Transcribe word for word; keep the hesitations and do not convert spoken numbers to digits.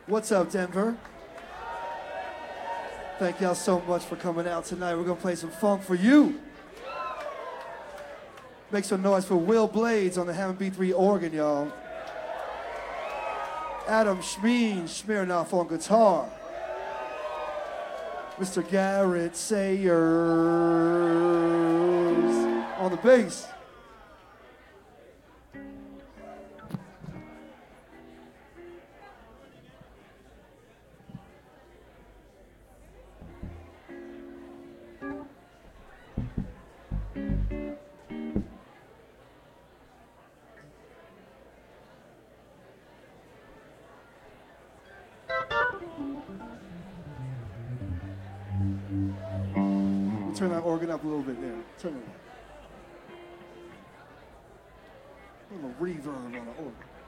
What's up, Denver? Thank y'all so much for coming out tonight. We're gonna play some funk for you. Make some noise for Will Blades on the Hammond B three organ, y'all. Adam Schmeen Smirnoff on guitar. Mister Garrett Sayers on the bass. Turn that organ up a little bit there. Turn it up. A little reverb on the organ.